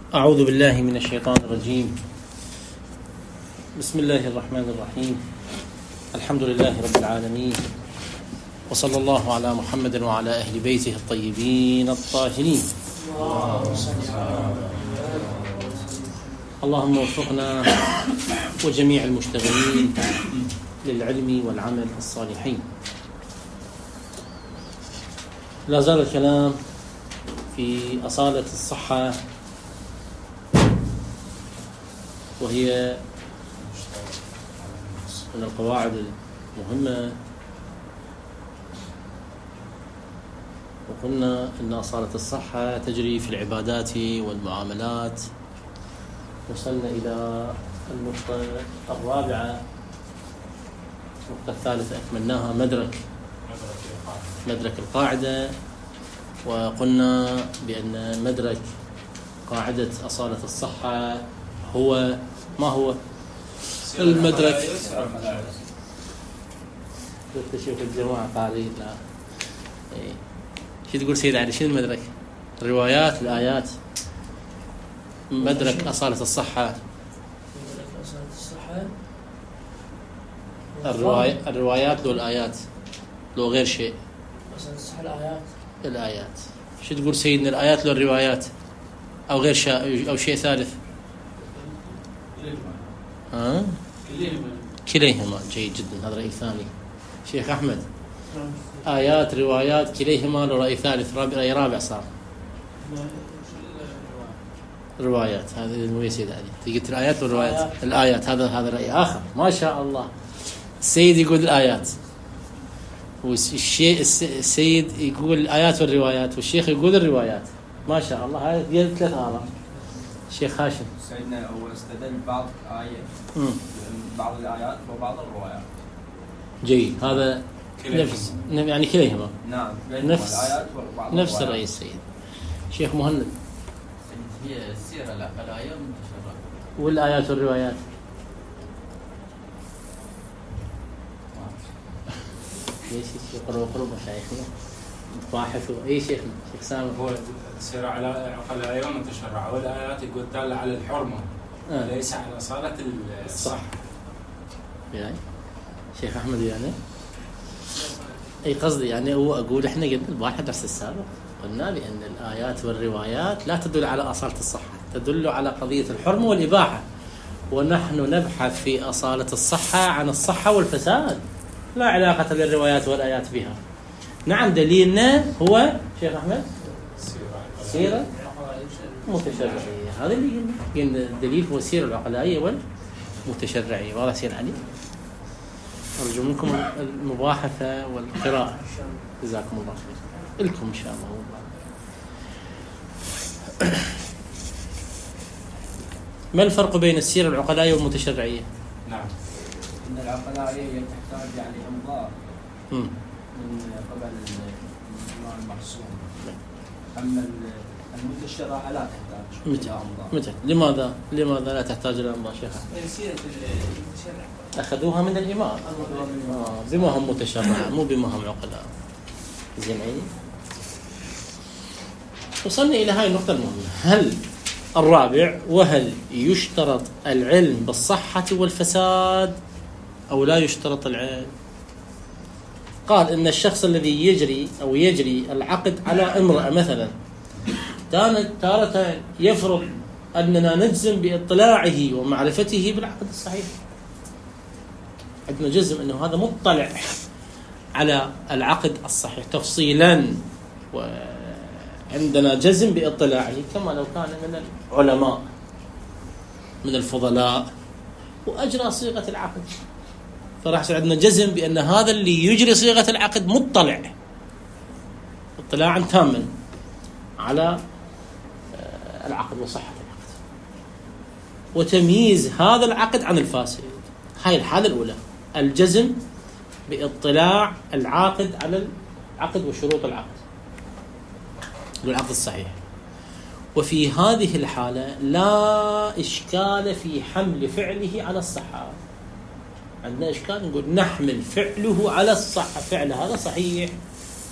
أعوذ بالله من الشيطان الرجيم. بسم الله الرحمن الرحيم. الحمد لله رب العالمين، وصلى الله على محمد وعلى أهل بيته الطيبين الطاهرين. اللهم وفقنا وجميع المشتغلين للعلم والعمل الصالحين. لا زال الكلام في أصالة الصحة، وهي من القواعد المهمة. وقلنا أن أصالة الصحة تجري في العبادات والمعاملات. وصلنا إلى النقطة الرابعة. النقطة الثالثة أكملناها، مدرك القاعدة. وقلنا بأن مدرك قاعدة أصالة الصحة هو ما هو المدرك؟ تشوف الجماعة قاعدين لا شو تقول سيد علي؟ شنو المدرك؟ الروايات، الآيات. مدرك أصالة الصحة الروايات لو الآيات لو غير شيء. الآيات. شو تقول سيدنا؟ الآيات لو الروايات أو غير شيء أو شيء ثالث؟ كليهما. جيد جدا، هذا رأي ثاني. شيخ أحمد، آيات روايات كليهما له رأي ثالث، رأي رابع صار. روايات، هذا مو سيد علي. قلت الآيات والروايات. الآيات هذا رأي آخر. ما شاء الله. السيد يقول الآيات، السيد يقول الآيات والروايات، والشيخ يقول الروايات. ما شاء الله. هذه ثلاث آراء. شيخ هاشم. سيدنا هو استدل بعض آيات بعض الآيات وبعض الروايات. جيد، هذا نفس يعني كليهما. نعم، نفس الرأي السيد. شيخ مهند، هي السيرة الآية متشرعة والآيات والروايات. ليش يقرأوا مشايخنا باحثوا؟ أي شيخ سامر. هو السيرة على الآية متشرعة، والآيات يقول دالة على الحرمة وليس على أصالة الصح. يعني شيخ أحمد يعني أي قصدي يعني هو أقول إحنا قلنا البارحة الدرس السابق قلنا بأن الآيات والروايات لا تدل على أصالة الصحة، تدل على قضية الحرمة والإباحة. ونحن نبحث في أصالة الصحة عن الصحة والفساد، لا علاقة للروايات والآيات بها. نعم، دليلنا هو شيخ أحمد سيرة متشرعية. هذا اللي قلنا الدليل هو السيرة العقلائية والمتشرعية. واضح سيد علي؟ أرجو منكم المباحثة والقراءة. جزاكم الله خير. لكم إن شاء الله. ما الفرق بين السيرة العقلائية والمتشرعية؟ نعم، إن العقلائية هي تحتاج يعني إنظار من قبل الإمام المعصوم، أما المتشرعة لا تحتاج متى؟ لماذا لا تحتاج إلى إنظار شيخ؟ أخذوها من الإمام بما هم متشرعة مو بما هم عقلاء. زين عيني. وصلنا إلى هاي النقطة المهمة. هل الرابع، وهل يشترط العلم بالصحة والفساد أو لا يشترط العلم؟ قال إن الشخص الذي يجري العقد على امرأة مثلا تارة يفرض أننا نجزم باطلاعه ومعرفته بالعقد الصحيح. عندنا جزم أنه هذا مطلع على العقد الصحيح تفصيلا، وعندنا جزم باطلاعه كما لو كان من العلماء من الفضلاء وأجرى صيغة العقد. فراح يصير عندنا جزم بأن هذا اللي يجري صيغة العقد مطلع اطلاعا تاما على العقد وصحة العقد، وتمييز هذا العقد عن الفاسد. هاي الحالة الأولى، الجزم باطلاع العاقد على العقد وشروط العقد والعقد الصحيح. وفي هذه الحالة لا إشكال في حمل فعله على الصحة. عندنا إشكال نقول نحمل فعله على الصحة، فعل هذا صحيح.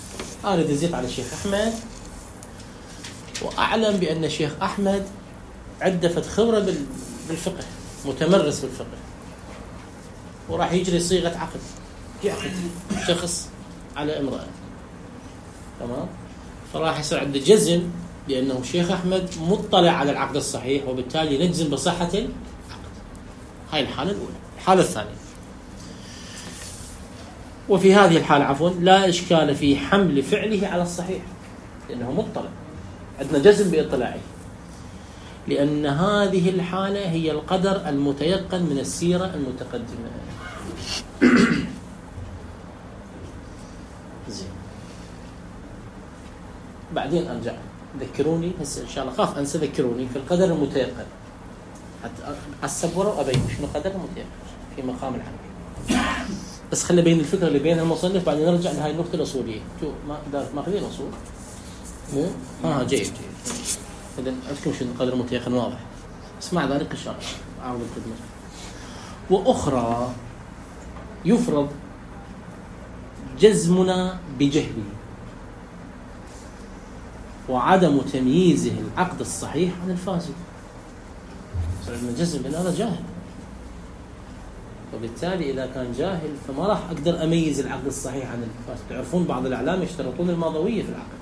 أنا دزيت على الشيخ أحمد وأعلم بأن الشيخ أحمد عنده فد خبرة بالفقه، متمرس بالفقه، وراح يجري صيغة عقد، يعقد شخص على امرأة، تمام؟ فراح يصير عنده جزم بأنه الشيخ أحمد مطلع على العقد الصحيح، وبالتالي نجزم بصحة العقد. هاي الحالة الأولى. الحالة الثانية، وفي هذه الحالة عفوا لا إشكال في حمل فعله على الصحيح لأنه مطلع، عندنا جزم باطلاعه، لأن هذه الحالة هي القدر المتيقن من السيرة المتقدمة. زين، بعدين أرجع ذكروني هسه إن شاء الله، خاف أنسى، ذكروني في القدر المتيقن حتى أعصب ورا وأبين شنو قدر المتيقن في مقام الحمل. بس خلي بين الفكرة اللي بين المصنف، بعدين نرجع لهاي النقطة الأصولية. شو ما دارت ماخذين أصول مو؟ جيد. إذا عندكم شنو قدر المتيقن واضح. اسمع ذلك الشرح أعود الخدمة. وأخرى يفرض جزمنا بجهله وعدم تمييزه العقد الصحيح عن الفاسد. صرنا جزم بأن هذا جاهل، وبالتالي إذا كان جاهل فما راح أقدر أميز العقد الصحيح عن الفاسد. تعرفون بعض الأعلام يشترطون الماضوية في العقد.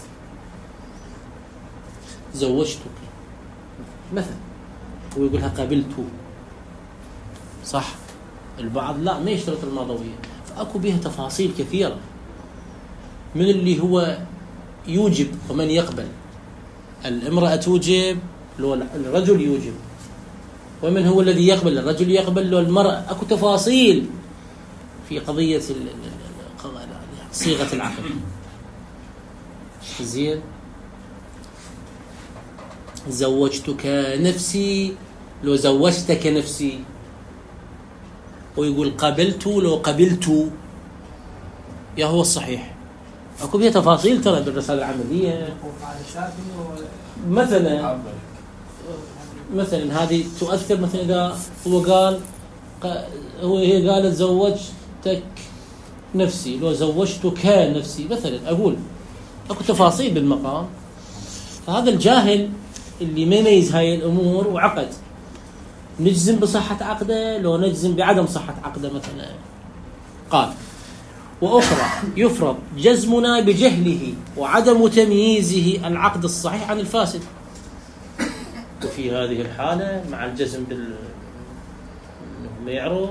زوجتك مثلا ويقولها قبلت، صح؟ البعض لا، ما يشترط الماضوية، فأكو بها تفاصيل كثيرة، من اللي هو يوجب ومن يقبل. الامرأة توجب لو الرجل يوجب، ومن هو الذي يقبل، الرجل يقبل لو المرأة. أكو تفاصيل في قضية صيغة العقد. زين، زوجتك نفسي لو زوجتك نفسي، ويقول قبلت لو قبلت، يا هو الصحيح. أكو بها تفاصيل ترى بالرسالة العملية. مثلا هذه تؤثر، مثلا إذا هو قال هي قالت زوجتك نفسي لو زوجتك نفسي مثلا، أقول أكو تفاصيل بالمقام. فهذا الجاهل اللي ما يميز هاي الأمور وعقد، نجزم بصحة عقده لو نجزم بعدم صحة عقده مثلا. قال وأخرى يفرض جزمنا بجهله وعدم تمييزه العقد الصحيح عن الفاسد. وفي هذه الحالة مع الجزم ما يعرف،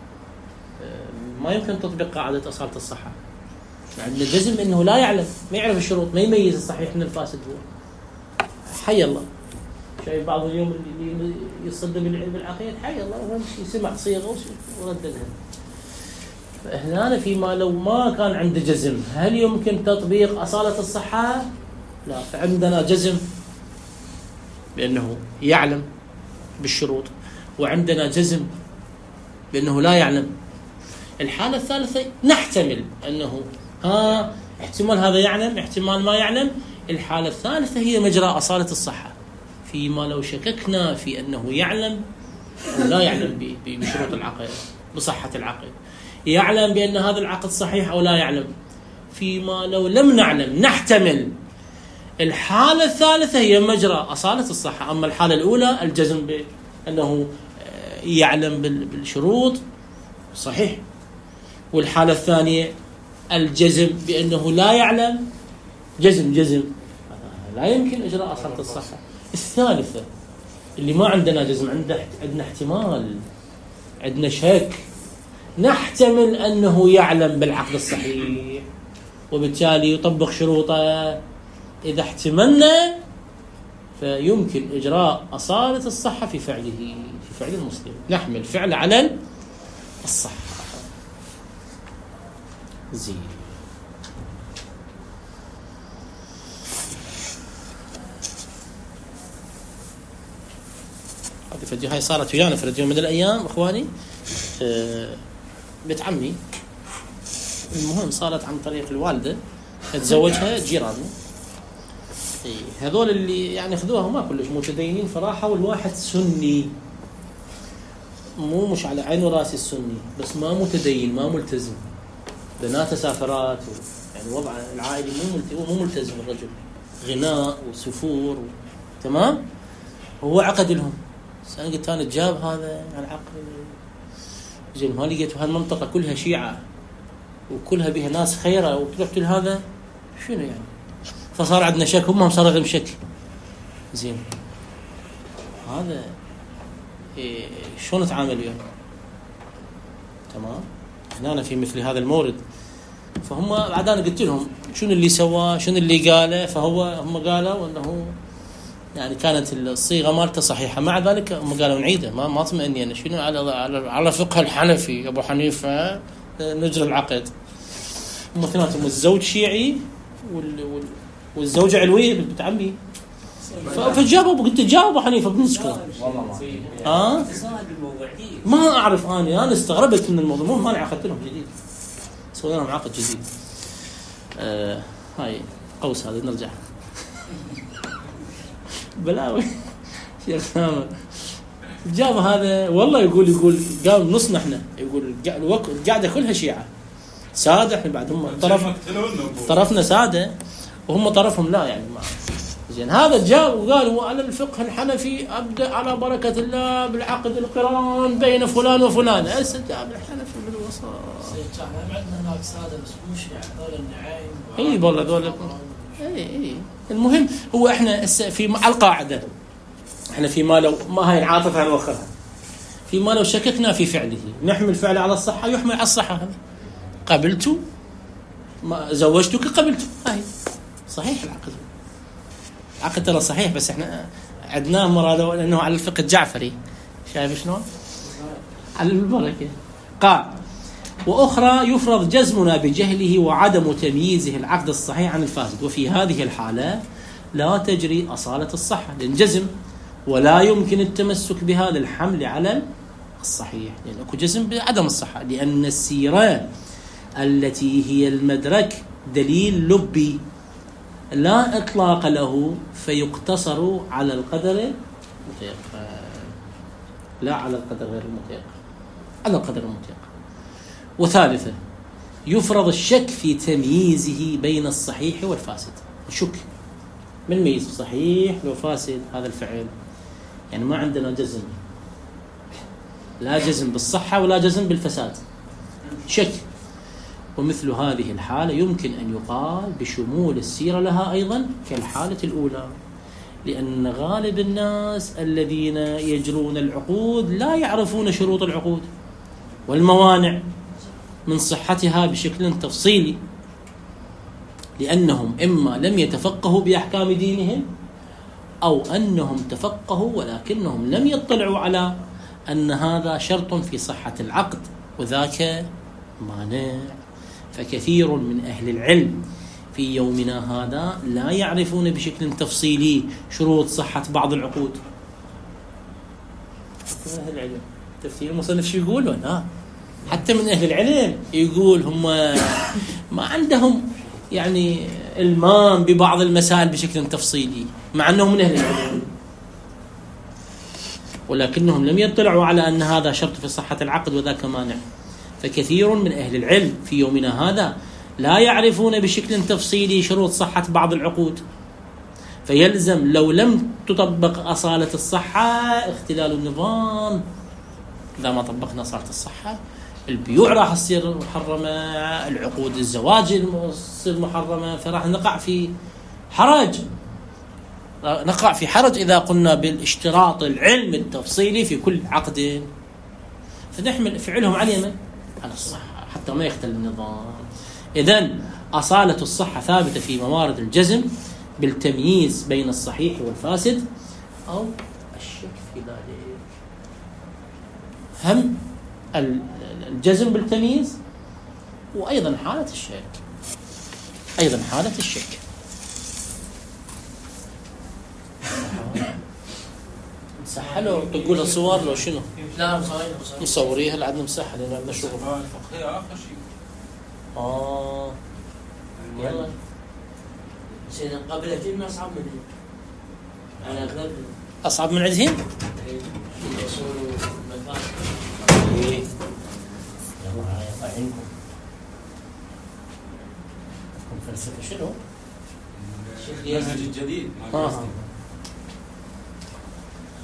ما يمكن تطبيق قاعدة أصالة الصحة. عندنا جزم إنه لا يعلم، ما يعرف الشروط، ما يميز الصحيح من الفاسد. هو حي الله، شايف بعض اليوم اللي يصدق بالعلم العقيد، حي الله، هو يسمع صيغة ورددها. فهنا فيما لو ما كان عنده جزم، هل يمكن تطبيق أصالة الصحة؟ لا. فعندنا جزم بأنه يعلم بالشروط، وعندنا جزم بأنه لا يعلم. الحالة الثالثة نحتمل أنه احتمال هذا يعلم، احتمال ما يعلم. الحالة الثالثة هي مجرى أصالة الصحة، فيما لو شككنا في أنه يعلم أو لا يعلم بشروط العقد، بصحة العقد، يعلم بأن هذا العقد صحيح أو لا يعلم. فيما لو لم نعلم نحتمل. الحالة الثالثة هي مجرى أصالة الصحة. أما الحالة الأولى الجزم بأنه يعلم بالشروط صحيح، والحالة الثانية الجزم بأنه لا يعلم، جزم لا يمكن إجراء أصالة الصحة. الثالثة اللي ما عندنا جزم، عندنا احتمال، عندنا شك، نحتمل أنه يعلم بالعقد الصحيح وبالتالي يطبق شروطه. إذا احتملنا فيمكن إجراء أصالة الصحة في فعله، في فعل المسلم، نحمل فعل على الصحة. زين، هذه فيديو هاي صارت ويانا في رجل من الأيام إخواني، بنت عمي. المهم صارت عن طريق الوالدة، تزوجها جيراننا. هذول اللي يعني خذوها ما كلش متدينين صراحة، والواحد سني، مش على عين وراسي السني، بس ما متدين، ما ملتزم، بناته سافرات، يعني وضع العائلي مو ملتزم الرجل، غناء وسفور تمام. هو عقد لهم. أنا قلت أنا جاب هذا على عقد زين، ما لقيت هالمنطقة كلها شيعة وكلها بها ناس خيرة وطلعت لهذا شنو يعني؟ فصار عندنا شك، هم صار عندهم شك. زين هذا شلون نتعامل وياه؟ تمام. هنا في مثل هذا المورد، فهم بعد انا قلت لهم شنو اللي سواه شنو اللي قاله، هم قالوا انه يعني كانت الصيغه مالته صحيحه، مع ذلك هم قالوا نعيده، ما اطمئني انا شنو على فقه الحنفي ابو حنيفه نجري العقد. هم اثنيناتهم الزوج شيعي والزوجه علويه بنت عمي، فجاوبوا قلت جاوب ابو حنيفه بنسكت. والله ما اعرف انا استغربت من الموضوع، ما انا اخذت لهم جديد، سوينا لهم عقد جديد. هاي قوس هذا نرجع بلاوي شيخ سامر جاب هذا والله يقول قام نصنا احنا، يقول القعده كلها شيعه ساده، احنا بعد هم طرفنا ساده وهم طرفهم لا يعني ما زين. هذا جاء وقال هو على الفقه الحنفي ابدا على بركه الله بالعقد القران بين فلان وفلان، استجاب الحنفي بالوسط. عندنا هناك ساده بس مو شيعه، هذول النعايم. اي والله هذول اي. المهم هو احنا في على القاعده، احنا فيما لو ما هاي العاطفه هنوخرها، فيما لو شككنا في فعله نحمل فعله على الصحه يحمل على الصحه. هذا قبلت ما زوجتك قبلت، هاي صحيح العقد ترى صحيح، بس احنا عدناه مراد انه على الفقه الجعفري، شايف شلون على البركه. قال واخرى يفرض جزمنا بجهله وعدم تمييزه العقد الصحيح عن الفاسد، وفي هذه الحاله لا تجري اصاله الصحه للجزم، ولا يمكن التمسك بهذا الحمل على الصحيح، لان اكو جزم بعدم الصحه، لان السيره التي هي المدرك دليل لبي لا إطلاق له فيقتصر على القدر المتيقن، لا على القدر غير المتيقن، على القدر المتيقن. وثالثا يفرض الشك في تمييزه بين الصحيح والفاسد. الشك من ميز صحيح لو فاسد هذا الفعل، يعني ما عندنا جزم، لا جزم بالصحة ولا جزم بالفساد، شك. ومثل هذه الحالة يمكن أن يقال بشمول السيرة لها أيضا كالحالة الأولى، لأن غالب الناس الذين يجرون العقود لا يعرفون شروط العقود والموانع من صحتها بشكل تفصيلي، لأنهم إما لم يتفقهوا بأحكام دينهم أو أنهم تفقهوا ولكنهم لم يطلعوا على أن هذا شرط في صحة العقد وذاك مانع. فكثير من أهل العلم في يومنا هذا لا يعرفون بشكل تفصيلي شروط صحة بعض العقود. أهل العلم تفسير المصنف شو يقولون؟ حتى من أهل العلم يقول هم ما عندهم يعني المام ببعض المسائل بشكل تفصيلي، مع أنهم من أهل العلم ولكنهم لم يطلعوا على أن هذا شرط في صحة العقد وذاك مانع. فكثير من أهل العلم في يومنا هذا لا يعرفون بشكل تفصيلي شروط صحة بعض العقود، فيلزم لو لم تطبق أصالة الصحة اختلال النظام. إذا ما طبقنا أصالة الصحة البيوع راح تصير محرمة، العقود الزواج تصير محرمة، فراح نقع في حرج إذا قلنا بالاشتراط العلم التفصيلي في كل عقد، فنحمل فعلهم على اليمن على الصحة حتى ما يختل النظام. إذن أصالة الصحة ثابتة في موارد الجزم بالتمييز بين الصحيح والفاسد أو الشك في ذلك. هم الجزم بالتمييز وأيضا حالة الشك. مسحلوا تقول الصور لو شنو؟ لا مصوريها اللي عندنا مسحة لأن عندنا شغل. الفقهية آخر شيء. يلا. سيدنا قبل أجيب أصعب من هنا. أنا أغلب. أصعب من عندهم؟ يصوروا مكان. يلا الله يعينكم. فلسفة شنو؟ المنهج الجديد.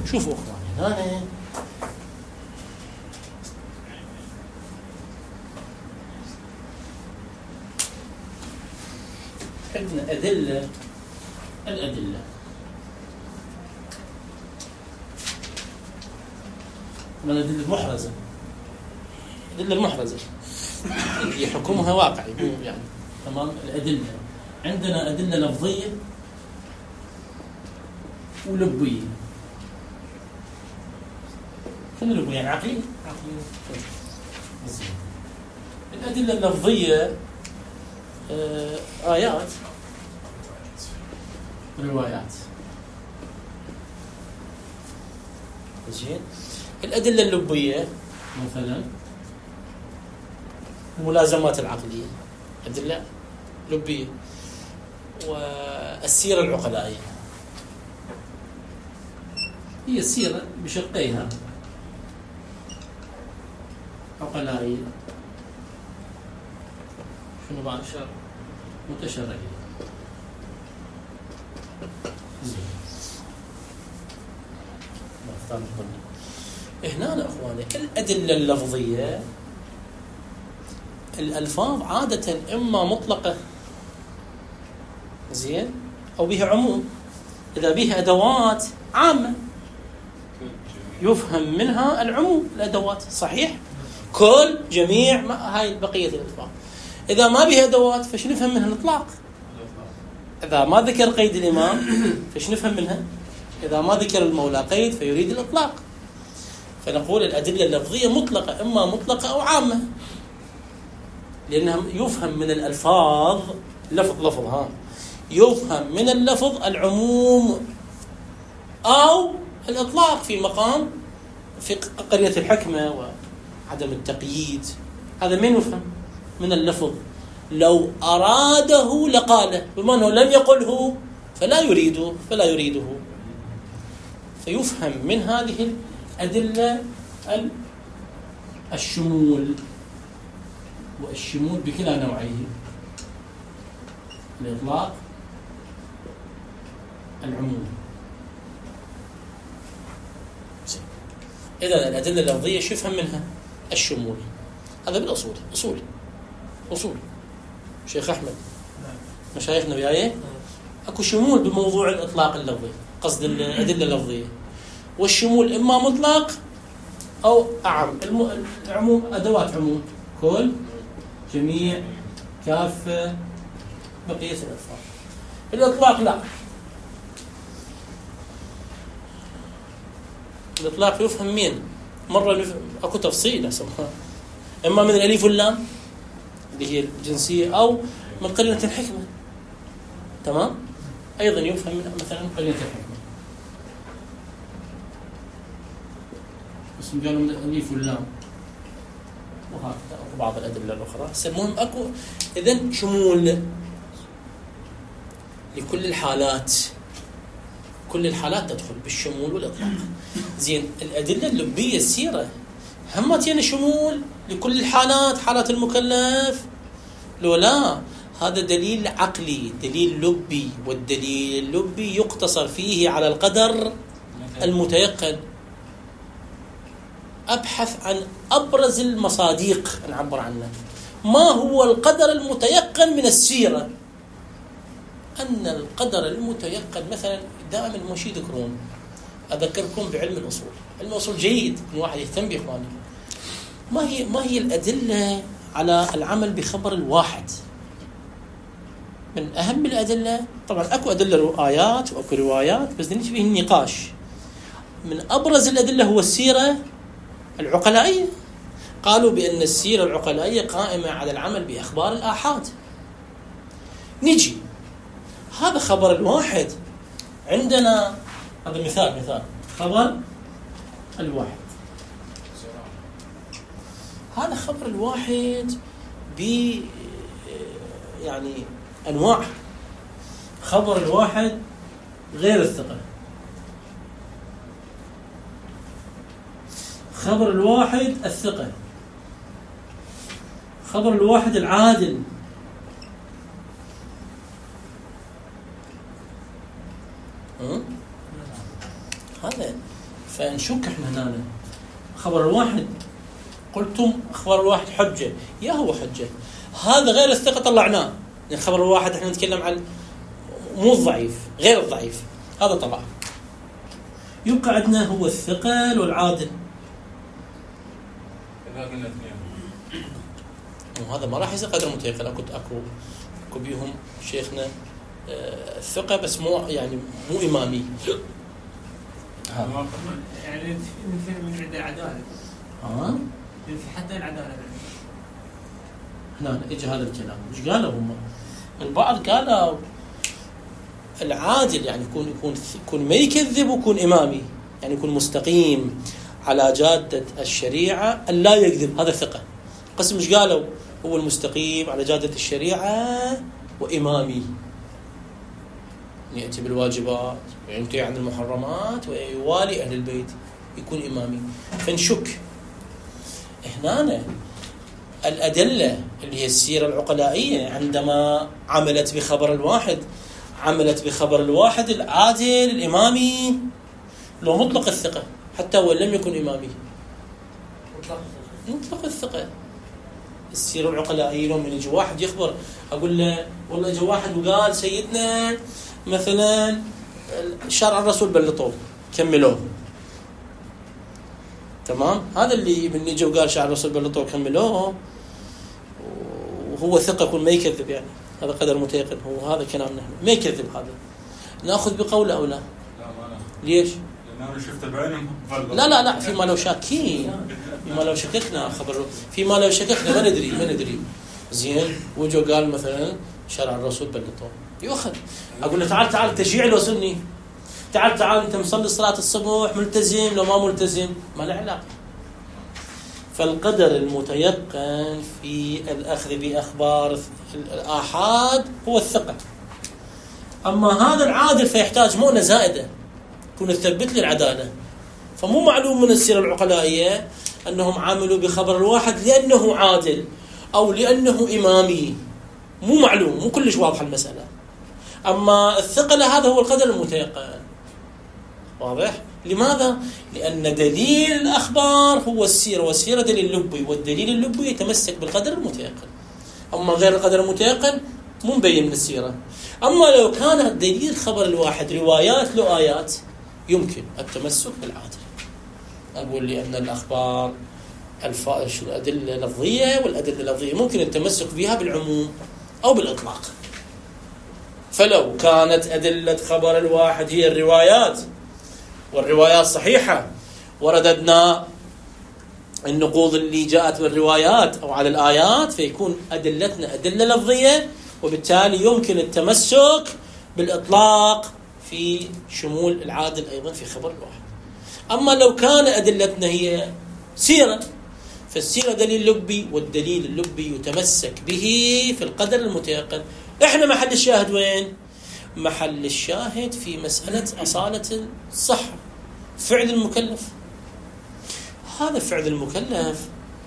شوفوا اخواني هنا عندنا الأدلة من الأدلة المحرزة، الأدلة المحرزة اللي حكمها واقعي يعني تمام. الأدلة عندنا أدلة لفظية ولبية. شنو لبية؟ يعني عقلية. الأدلة اللفظية آيات روايات. زين. الأدلة اللبية مثلا الملازمات العقلية، أدلة لبية. والسيرة العقلائية هي السيرة بشقيها، عقلائية شنو بعد؟ متشرعية. هنا اخواني الأدلة اللفظية الألفاظ عادة إما مطلقة زين أو بها عموم. إذا بها أدوات عامة يفهم منها العموم، الأدوات صحيح، كل جميع ما هاي بقية الألفاظ. إذا ما بها أدوات فش نفهم منها؟ الإطلاق. إذا ما ذكر قيد الإمام فش نفهم منها؟ إذا ما ذكر المولى قيد فيريد الإطلاق. فنقول الأدلة اللفظية مطلقة، إما مطلقة أو عامة، لأنها يفهم من الألفاظ لفظ يفهم من اللفظ العموم أو الإطلاق في مقام في قرية الحكمة وعدم التقييد. هذا من يفهم من اللفظ. لو أراده لقاله، بما أنه لم يقله فلا يريده. فيفهم من هذه الأدلة الشمول، والشمول بكلا نوعيه، الإطلاق العموم. إذا الأدلة اللفظية شو يفهم منها؟ الشمول. هذا بالأصول أصول شيخ أحمد مشايخنا وياي أكو شمول بموضوع الإطلاق اللفظي، قصد الأدلة اللفظية. والشمول إما مطلق أو أعم. العموم أدوات عموم، كل، جميع، كافة، بقية الألفاظ. الإطلاق لا، الإطلاق يفهم مين؟ مرة أكو تفصيل أسمها، إما من الألف واللام اللي هي الجنسية أو من قرينة الحكمة. تمام؟ أيضا يفهم من مثلا قرينة الحكمة. بس قالوا من الألف واللام وهكذا. أكو بعض الأدلة الأخرى. المهم أكو إذن شمول لكل الحالات. كل الحالات تدخل بالشمول والإطلاق. زين. الأدلة اللبية السيرة هم تينا شمول لكل الحالات، حالات المكلف لو لا. هذا دليل عقلي، دليل لبي، والدليل اللبي يقتصر فيه على القدر المتيقن. أبحث عن أبرز المصادق نعبر عنه. ما هو القدر المتيقن من السيرة؟ أن القدر المتيقن مثلا دائما المشي يذكرون، أذكركم بعلم الأصول. علم الأصول جيد إن واحد يهتم به. ما هي الأدلة على العمل بخبر الواحد؟ من أهم الأدلة طبعا أكو أدلة آيات وأكو روايات، بس نجي فيه النقاش. من أبرز الأدلة هو السيرة العقلائية. قالوا بأن السيرة العقلائية قائمة على العمل بأخبار الآحاد. نجي هذا خبر الواحد عندنا، هذا مثال خبر الواحد. هذا خبر الواحد يعني أنواع. خبر الواحد غير الثقة، خبر الواحد الثقة، خبر الواحد العادل، هذا فنشك احنا هنا خبر الواحد، قلتم خبر الواحد حجة، يا هو حجة، هذا غير الثقة طلعناه، يعني خبر الواحد احنا نتكلم عن مو الضعيف، غير الضعيف، هذا طلع. يبقى عندنا هو الثقل والعادل. وهذا ما راح يصير قدر متيقن. اكو بيهم شيخنا الثقة بس مو يعني مو إمامي. يعني من عند العدالة. حتى العدالة. هنا اجى هذا الكلام، ايش قالوا هم؟ البعض قالوا العادل يعني يكون ما يكذب ويكون إمامي، يعني يكون مستقيم على جادة الشريعة أن لا يكذب، هذا ثقة. قسم ايش قالوا؟ هو المستقيم على جادة الشريعة وإمامي، يأتي بالواجبات وينتهي عن المحرمات ويوالي أهل البيت، يكون إمامي. فنشك هنا الأدلة اللي هي السيرة العقلائية عندما عملت بخبر الواحد، عملت بخبر الواحد العادل الإمامي لو مطلق الثقة حتى وإن لم يكن إمامي، مطلق الثقة. السيرة العقلائية لو من يجي واحد يخبر، أقول له والله يجي واحد وقال سيدنا مثلا شرع الرسول بلطوه كملوه، تمام، هذا اللي من يجي وقال شرع الرسول بلطوه كملوه وهو ثقة يكون ما يكذب، يعني هذا قدر متيقن، هو هذا كلامنا ما يكذب. هذا نأخذ بقوله أو لا؟ لا ما نأخذ. ليش؟ لأن أنا شفت بعينهم. لا فيما لو شاكين، فيما لو شككنا خبر، فيما لو شككنا ما ندري زين، وجو قال مثلا شرع الرسول بلطوه يؤخذ. أقول له تعال تشيعي لو سني، تعال أنت مصلي صلاة الصبح ملتزم لو ما ملتزم، ما له علاقة. فالقدر المتيقن في الأخذ بأخبار الآحاد هو الثقة. أما هذا العادل فيحتاج مؤنة زائدة تكون تثبت لي العدالة. فمو معلوم من السيرة العقلائية أنهم عاملوا بخبر الواحد لأنه عادل أو لأنه إمامي، مو معلوم، مو كلش واضحة المسألة. أما الثقة هذا هو القدر المتيقن. واضح؟ لماذا؟ لأن دليل الأخبار هو السيرة، والسيرة دليل لبي، والدليل اللبي يتمسك بالقدر المتيقن. أما غير القدر المتيقن مو مبين من السيرة. أما لو كان دليل خبر الواحد روايات له آيات يمكن التمسك بالعادل. أقول لي أن الأخبار الأدلة اللفظية والأدلة اللفظية ممكن التمسك بها بالعموم أو بالإطلاق. فلو كانت أدلة خبر الواحد هي الروايات والروايات صحيحة ورددنا النقوض اللي جاءت بالروايات أو على الآيات، فيكون أدلتنا أدلة لفظية، وبالتالي يمكن التمسك بالإطلاق في شمول العادل أيضا في خبر الواحد. أما لو كان أدلتنا هي سيرة، فالسيرة دليل لبي، والدليل اللبي يتمسك به في القدر المتيقن. إحنا محل الشاهد وين؟ محل الشاهد في مسألة أصالة الصحة، فعل المكلف. هذا فعل المكلف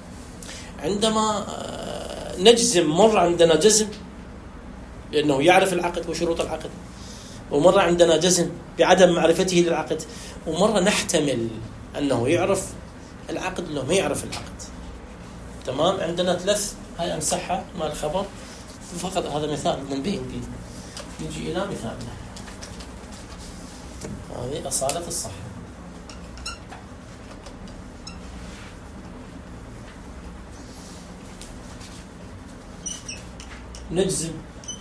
عندما نجزم، مرة عندنا جزم لأنه يعرف العقد وشروط العقد، ومرة عندنا جزم بعدم معرفته للعقد، ومرة نحتمل أنه يعرف العقد لو ما يعرف العقد. تمام، عندنا ثلاث، هاي أمسحها مع الخبر فقط. هذا مثال ننبيه به. نجي إلى مثالنا، هذه أصالة الصحة. نجزم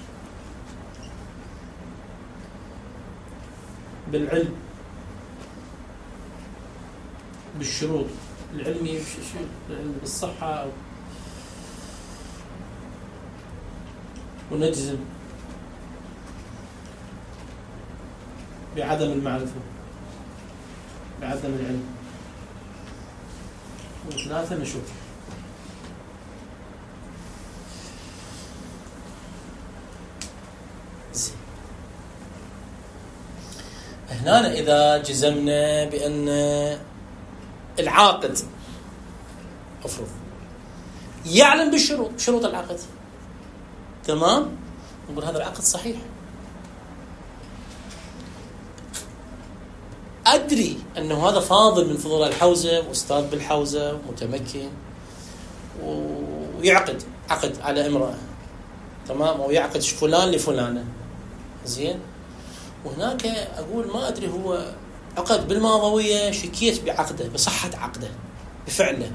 بالعلم بالشروط العلمية، العلم بالصحة، ونجزم بعدم المعرفة، بعدم العلم. وثلاثة نشوف. هنا إذا جزمنا بأن العاقد أفرض يعلم بالشروط، شروط العقد، تمام، نقول هذا العقد صحيح. أدري أنه هذا فاضل من فضلاء الحوزة وأستاذ بالحوزة ومتمكن ويعقد عقد على امرأة، تمام، أو يعقد فلان لفلانة، زين، وهناك أقول ما أدري هو عقد بالماضوية، شكيت بعقده، بصحة عقده، بفعله،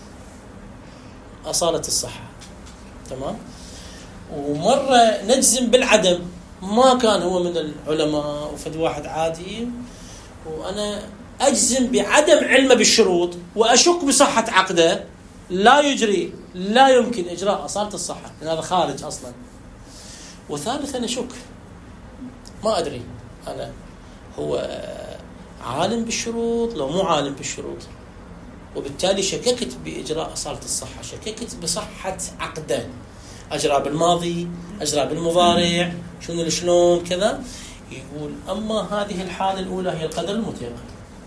أصالة الصحة، تمام، ومرة نجزم بالعدم، ما كان هو من العلماء وفد واحد عادي، وأنا أجزم بعدم علمه بالشروط وأشك بصحة عقده، لا يمكن إجراء أصالة الصحة، لأن هذا خارج أصلا. وثالثا أشك، ما أدري أنا هو عالم بالشروط لو مو عالم بالشروط، وبالتالي شككت بإجراء أصالة الصحة، شككت بصحة عقده، أجرى بالماضي، أجرى بالمضارع، شلون كذا. يقول أما هذه الحالة الأولى هي القدر المتيقن.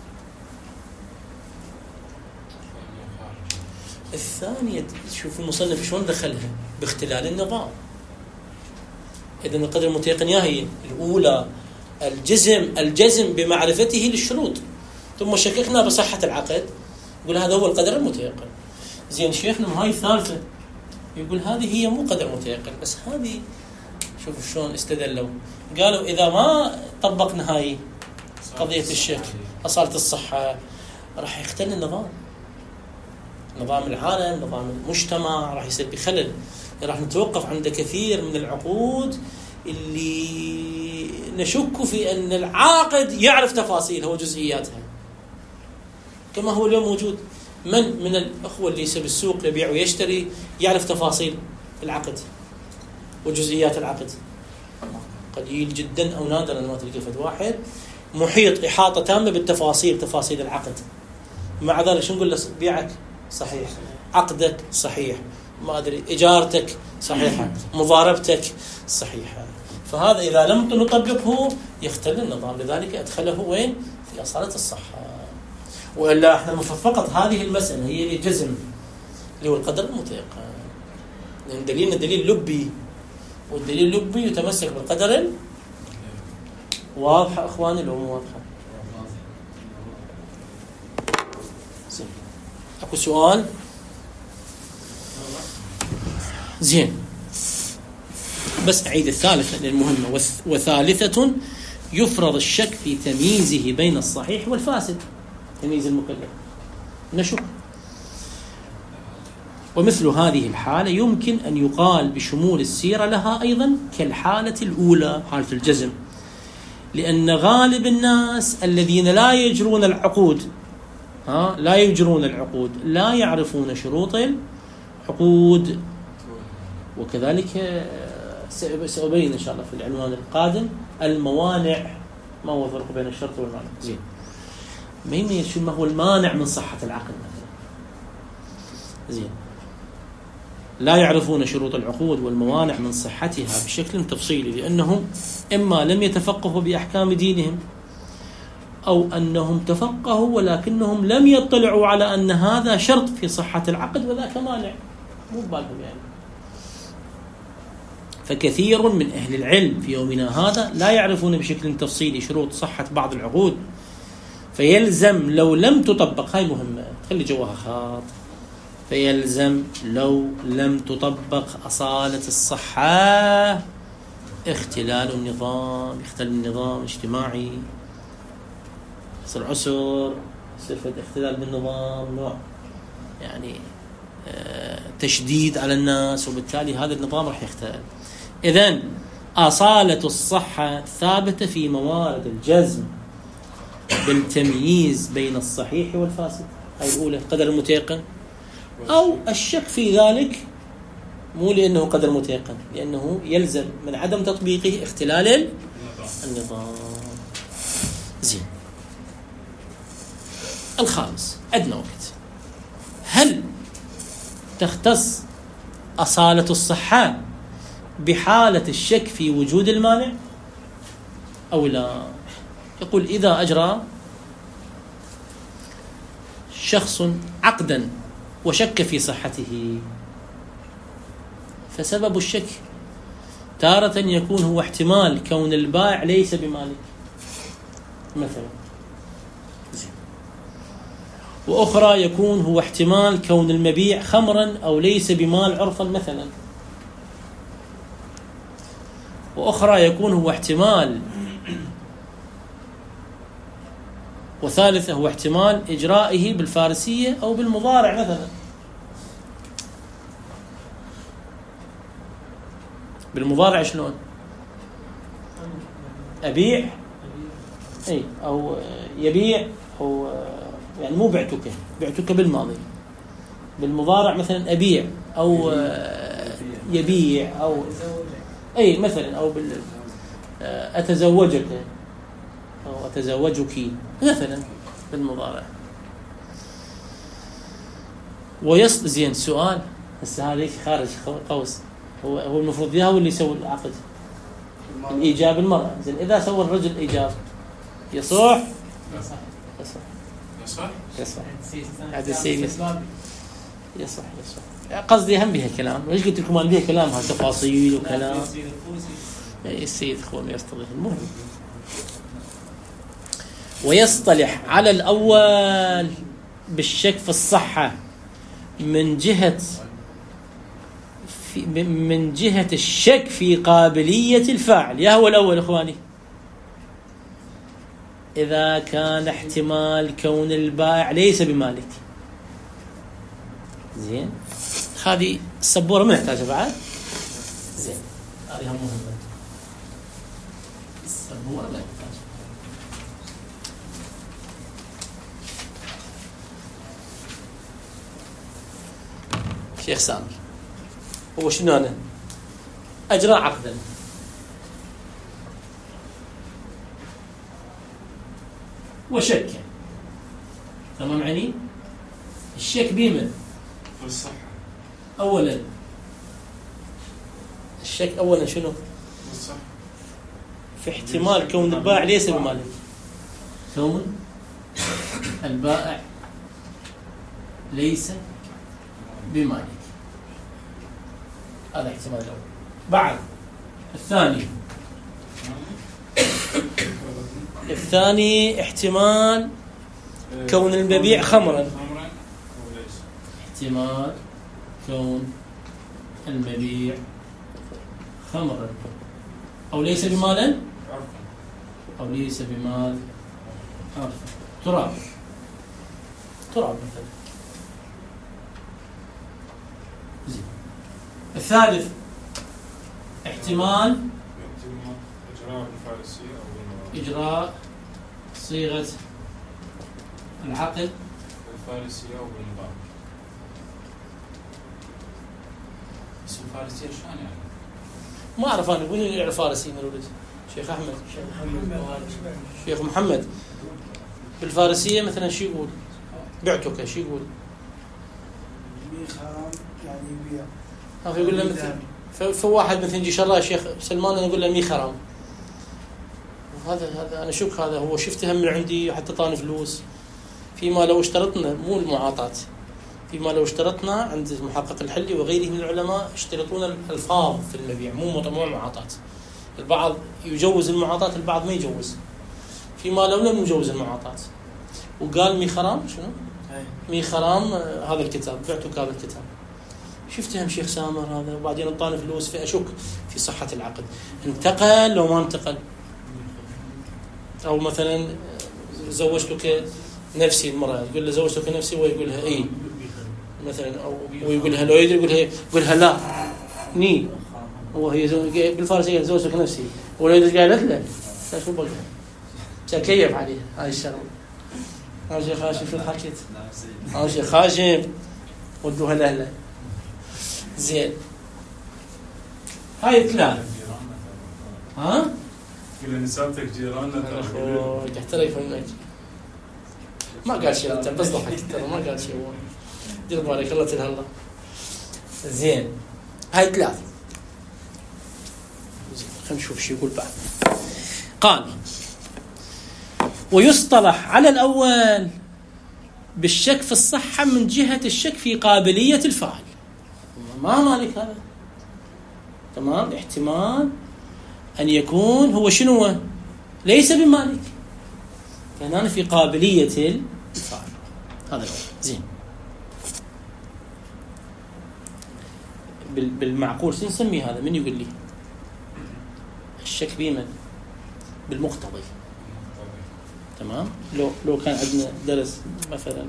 الثانية شوف المصنف شلون دخلها باختلال النظام. إذا القدر المتيقن يا هي الأولى الجزم بمعرفته للشروط، ثم شككنا بصحة العقد، يقول هذا هو القدر المتيقن. زين شيخنا هاي الثالثة، يقول هذه هي مو قدر متيقن، بس هذه شوف شلون استدلوا، قالوا إذا ما طبقنا هاي قضية الشك أصالة الصحة راح يختل النظام، نظام العالم، نظام المجتمع، راح يصير بخلل، راح نتوقف عند كثير من العقود اللي نشك في أن العاقد يعرف تفاصيلها وجزئياتها، كما هو اليوم موجود. من الأخوة اللي يسب السوق يبيع ويشتري يعرف تفاصيل العقد وجزئيات العقد؟ قليل جدا أو نادرا ما تلقى فد واحد محيط إحاطة تامة بالتفاصيل، تفاصيل العقد. مع ذلك شو نقول له؟ بيعك صحيح، عقدك صحيح، ما أدري إجارتك صحيحة، مضاربتك صحيحة. فهذا إذا لم نطبقه يختل النظام، لذلك أدخله وين؟ في أصالة الصحة. وإلا احنا فقط هذه المسألة هي اللي جزم، اللي هو القدر المتيقن، لأن دليلنا دليل لبي، والدليل اللبي يتمسك بالقدر. واضحة أخواني لو مو واضحة؟ أكو سؤال؟ زين، بس أعيد الثالثة للمهمة. وثالثة يفرض الشك في تمييزه بين الصحيح والفاسد، تمييز المكلف، نشك. ومثل هذه الحالة يمكن أن يقال بشمول السيرة لها أيضا كالحالة الأولى، حالة الجزم، لأن غالب الناس الذين لا يجرون العقود لا يعرفون شروط العقود. وكذلك سأبين إن شاء الله في العنوان القادم الموانع، ما هو الفرق بين الشرط والمانع. زين، ما هو المانع من صحة العقد مثلا؟ زين، لا يعرفون شروط العقود والموانع من صحتها بشكل تفصيلي، لأنهم إما لم يتفقهوا بأحكام دينهم، أو أنهم تفقهوا ولكنهم لم يطلعوا على أن هذا شرط في صحة العقد وذاك مانع، مو ببالهم يعني. فكثير من أهل العلم في يومنا هذا لا يعرفون بشكل تفصيلي شروط صحة بعض العقود، فيلزم لو لم تطبق، هاي مهمة خلي جواها خاط، فيلزم لو لم تطبق أصالة الصحة اختلال النظام، يختل النظام الاجتماعي، يصير عسر، يصير اختلال بالنظام، نوع يعني تشديد على الناس، وبالتالي هذا النظام راح يختل. إذن أصالة الصحة ثابتة في موارد الجزم بالتمييز بين الصحيح والفاسد، هاي الأولى قدر المتيقن، أو الشك في ذلك مو لأنه قدر متيقن، لأنه يلزم من عدم تطبيقه اختلال النظام. زين، الخامس عندنا وقت، هل تختص أصالة الصحة بحالة الشك في وجود المانع أو لا؟ يقول إذا أجرى شخص عقدا وشك في صحته، فسبب الشك تارة يكون هو احتمال كون البائع ليس بمالك مثلا، وأخرى يكون هو احتمال كون المبيع خمرا أو ليس بمال عرفا مثلا. وأخرى يكون هو احتمال. وثالثة هو احتمال إجرائه بالفارسية أو بالمضارع مثلا. بالمضارع شلون؟ أبيع أي أو يبيع أو يعني مو بعتك بالماضي. بالمضارع مثلا أبيع أو يبيع أو أي مثلا أو أتزوجك أو أتزوجك مثلا بالمضارع. زين سؤال هسه هذا خارج قوس. هو المفروض هو اللي يسوي العقد الإيجاب المرأة. زين إذا سوى الرجل إيجاب يصح؟ يصح. هذا السيد يصح. قصدي هم بها كلام. ليش قلت لكم أنا بها كلام ها تفاصيل وكلام. السيد اخوان يستضيف. المهم ويصطلح على الأول بالشك في الصحة من جهة الشك في قابلية الفاعل. يا هو الأول إخواني إذا كان احتمال كون البائع ليس بمالك. زين هذه السبورة ما نحتاجها بعد. زين هذه مهمة. السبورة لا نحتاجها. شيخ سامر هو شنو أنا أجرى عقدا وشك. تمام يعني الشك بمن؟ في الصحة. أولا الشك أولا شنو؟ الصحة. في احتمال كون البائع ليس بمالك. كون البائع ليس بمالك هذا احتمال الأول. بعد الثاني احتمال كون المبيع خمرا. احتمال كون المبيع خمرا أو ليس بمالا أو ليس بمال عرفا. تراب مثلا. الثالث احتمال إجراء صيغة العقد الفارسية أو بالمضارع. اسم فارسية شلون يعني؟ ما أعرف أنا وين يعرف فارسي من الولد. شيخ أحمد شيخ محمد بالفارسية مثلا شو يقول؟ بعتك شو يقول؟ حرام يعني يبيع. يقول له مثل فواحد مثل يجي شراه شيخ سلمان أنا أقول له مي خرام. هذا أنا شك هذا هو شفته من عندي حتى طاني فلوس. فيما لو اشترطنا مو المعاطاة. فيما لو اشترطنا عند المحقق الحلي وغيره من العلماء يشترطون الألفاظ في المبيع مو معاطاة. البعض يجوز المعاطاة البعض ما يجوز. فيما لو لم يجوز المعاطاة وقال مي خرام شنو؟ مي خرام هذا الكتاب بعتك هذا الكتاب. شفته هم شيخ سامر هذا وبعدين انطاني فلوس فأشك في صحة العقد. انتقل لو ما انتقل. أو مثلا زوجتك نفسي المرأة يقول له زوجتك نفسي ويقولها إيه مثلا أو ويقولها لو يقولها لا ني وهي بالفارسية زوجتك نفسي ولو قالت له شو بقول تكيف عليه هاي الشغلة. هاي شيخ هاشم شو حكيت؟ هاي شيخ هاشم ودوها لأهله. زين هاي ثلاثة. ها؟ كل نسابتك جيراننا تحترف منك. ما قال شيء انت بس ضحك ترى ما قال شيء هو. دير بالك الله تنهلا. زين هاي ثلاثة. خلينا نشوف شو يقول بعد. قال ويصطلح على الأول بالشك في الصحة من جهة الشك في قابلية الفاعل. ما مالك هذا تمام. احتمال أن يكون هو شنو ليس بمالك. هنا في قابلية الفاعل. هذا الأول. زين. بالمعقول شو نسمي هذا؟ من يقول لي؟ الشك بمن؟ بالمقتضي. تمام؟ لو كان عندنا درس مثلا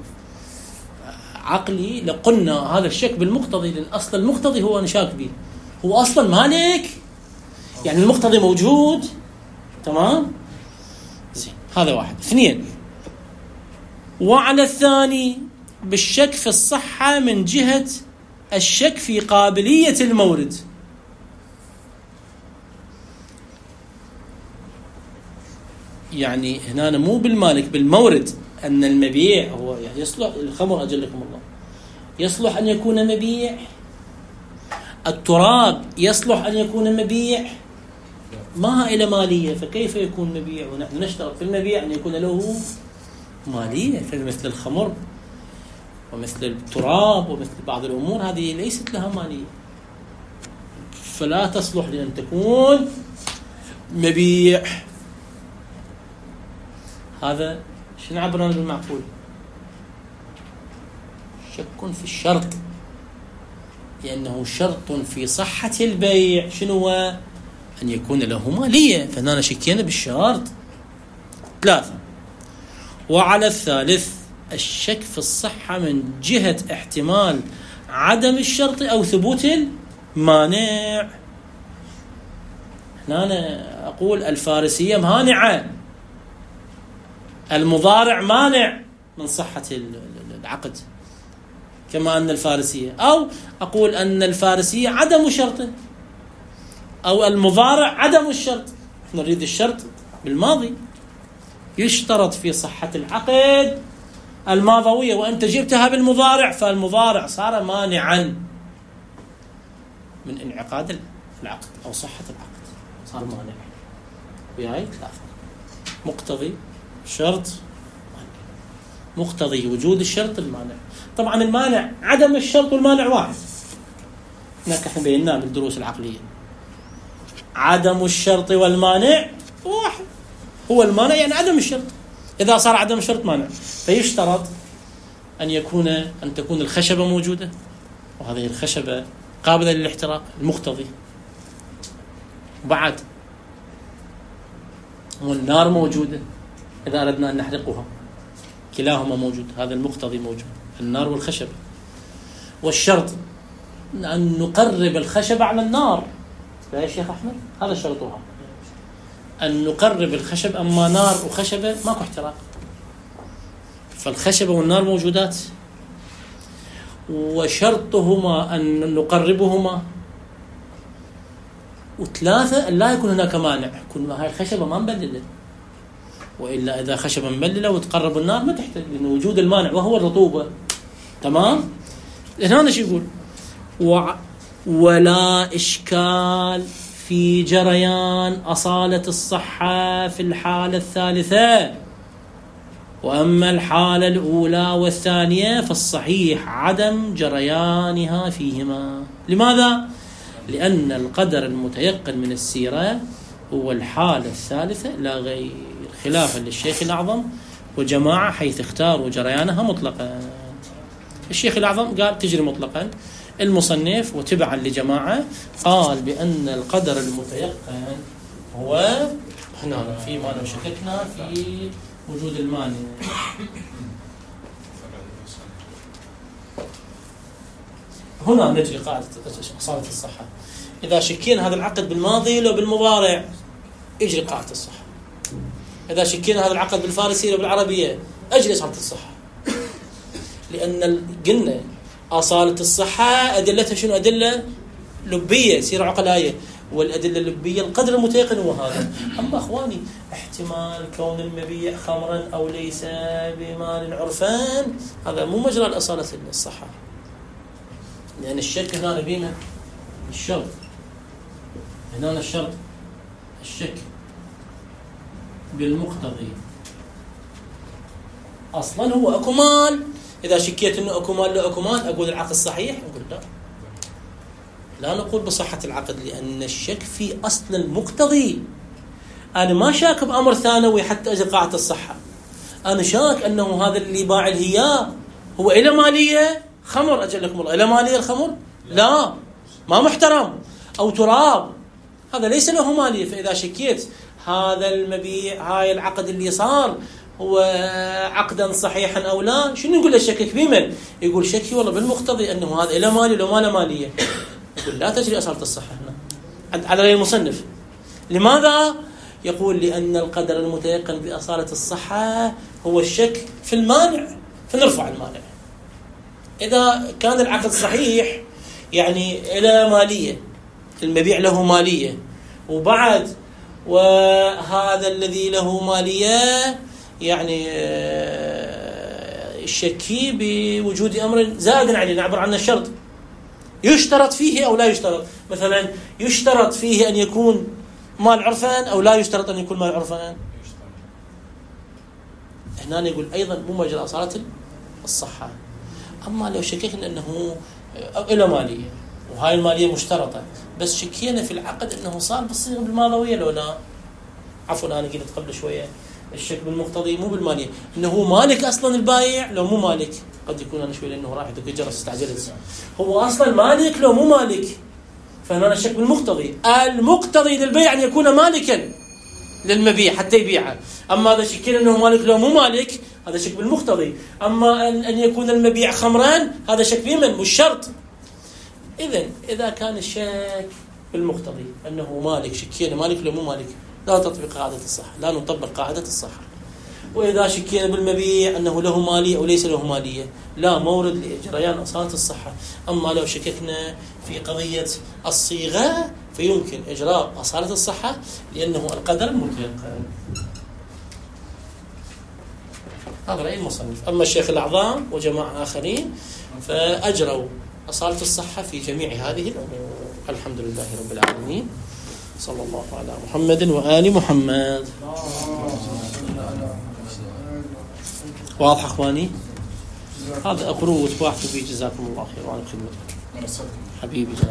عقلي لقلنا هذا الشك بالمقتضي، لأن أصل المقتضي هو نشاك به، هو أصلا مالك، يعني المقتضي موجود. تمام؟ زين. هذا واحد. اثنين، وعلى الثاني بالشك في الصحة من جهة الشك في قابلية المورد. يعني هنا مو بالمالك، بالمورد، أن المبيع هو يعني يصلح الخمر أجلكم الله يصلح أن يكون مبيع، التراب يصلح أن يكون مبيع، ما إلى مالية، فكيف يكون مبيع ونحن نشترط في المبيع أن يكون له مالية؟ فمثل الخمر ومثل التراب ومثل بعض الأمور هذه ليست لها مالية، فلا تصلح لأن تكون مبيع. هذا شنو عبرنا بالمعقول؟ شك في الشرط، لأنه شرط في صحة البيع شنو هو؟ أن يكون له مالية، فهنا شكينا بالشرط. ثلاثة، وعلى الثالث الشك في الصحة من جهة احتمال عدم الشرط أو ثبوت المانع. هنا أنا أقول الفارسية مانعة، المضارع مانع من صحة العقد كما أن الفارسية، أو أقول أن الفارسية عدم شرط، أو المضارع عدم الشرط. نريد الشرط بالماضي، يشترط في صحة العقد الماضوية، وأنت جبتها بالمضارع فالمضارع صار مانعا من انعقاد العقد أو صحة العقد، صار مانع. وياي ثلاثة: مقتضي شرط، مقتضي وجود الشرط، المانع. طبعا المانع عدم الشرط والمانع واحد، هناك احنا بيناه بالدروس العقلية. عدم الشرط والمانع واحد، هو المانع يعني عدم الشرط. إذا صار عدم الشرط مانع، فيشترط أن تكون الخشبة موجودة، وهذه الخشبة قابلة للاحتراق، المقتضي. بعد والنار موجودة إذا أردنا أن نحرقها، كلاهما موجود، هذا المقتضي موجود، النار والخشبة. والشرط أن نقرب الخشبة على النار، لا يا شيخ أحمد؟ هذا شرطها، أن نقرب الخشب. أما نار وخشبة ماكو احتراق، فالخشبة والنار موجودات، وشرطهما أن نقربهما. وثلاثة أن لا يكون هناك مانع، كل هاي الخشبة ما مبللة، وإلا إذا خشبة مبللة وتقرب النار ما تحتاج، لأن وجود المانع وهو الرطوبة. تمام؟ هنا شو يقول؟ ولا إشكال في جريان أصالة الصحة في الحالة الثالثة، وأما الحالة الأولى والثانية فالصحيح عدم جريانها فيهما. لماذا؟ لأن القدر المتيقن من السيرة هو الحالة الثالثة لا غير، خلافا للشيخ الأعظم وجماعة حيث اختاروا جريانها مطلقا. الشيخ الأعظم قال تجري مطلقا، المصنف وتبعا لجماعة قال بأن القدر المتيقن هو هنا في ما لو شككنا في وجود المانع. هنا نجري قاعدة أصالة الصحة. إذا شكينا هذا العقد بالماضي لو بالمضارع يجري قاعدة الصحة. إذا شكينا هذا العقد بالفارسية لو بالعربية أجري أصالة الصحة، لأن قلنا أصالة الصحة أدلتها شنو؟ أدلة لبية، سيرة عقلائية، والأدلة اللبية القدر المتيقن هو هذا. أما أخواني احتمال كون المبيع خمرا أو ليس بمال عرفان، هذا مو مجرى الأصالة الصحة، لأن الشك هنا بينا الشرط، هنا الشرط الشك بالمقتضي أصلا هو أكو مال. إذا شكيت أنه أكو مال لا أكو مال أقول العقد صحيح؟ أقول لا نقول بصحة العقد، لأن الشك في أصل المقتضي. أنا ما شاك بأمر ثانوي حتى أجل قاعدة الصحة، أنا شاك أنه هذا اللي باع الهياب هو إلى مالية خمر، أجلكم الله، إلى مالية الخمر؟ لا، ما محترم، أو تراب، هذا ليس له مالية. فإذا شكيت هذا المبيع، هاي العقد اللي صار هو عقدا صحيحا أو لا، شنو نقول له؟ شكك بمن؟ يقول شكي والله بالمقتضي أنه هذا إلى مالي لو ما له مالية. يقول لا تجري أصالة الصحة هنا على رأي المصنف. لماذا؟ يقول لأن القدر المتيقن بأصالة الصحة هو الشك في المانع، فنرفع المانع. إذا كان العقد صحيح يعني إلى مالية، المبيع له مالية، وبعد وهذا الذي له مالية يعني الشكي بوجود أمر زائد عليه نعبر عنه الشرط، يشترط فيه أو لا يشترط. مثلا يشترط فيه أن يكون مال عرفان أو لا يشترط أن يكون مال عرفان. هنا يقول أيضا مو مجرى أصالة الصحة. أما لو شككنا أنه إلى مالية وهاي المالية مشترطة، بس شكينا في العقد أنه صار بالصيغة بالماضوية لو لا، عفوا أنا قلت قبل شوية الشك بالمقتضي مو بالمالية، أنه مالك أصلا البايع لو مو مالك. قد يكون أنا شوي لأنه راح يدق الجرس استعجلت، هو أصلا مالك لو مو مالك، فهنا الشك بالمقتضي. المقتضي للبيع أن يكون مالكا للمبيع حتى يبيعه. أما هذا شكينا أنه مالك لو مو مالك، هذا شك بالمقتضي. أما أن يكون المبيع خمران، هذا شك بمن؟ مش شرط. إذا كان الشك بالمقتضي أنه مالك، شكينا مالك لو مو مالك، لا تطبق قاعدة الصحة، لا نطبق قاعدة الصحة. وإذا شكينا بالمبيع أنه له مالية أو ليس له مالية، لا مورد لجريان أصالة الصحة. أما لو شككنا في قضية الصيغة فيمكن إجراء أصالة الصحة لأنه القدر المتيقن. هذا رأي المصنف. أما الشيخ الأعظام وجماعة آخرين فأجروا أصالة الصحة في جميع هذه الأمور. الحمد لله رب العالمين، صلى الله على محمد وآل محمد. واضح أخواني؟ هذا أقروه وتباحثوا فيه. جزاكم الله خير وعلى خدمتكم حبيبي.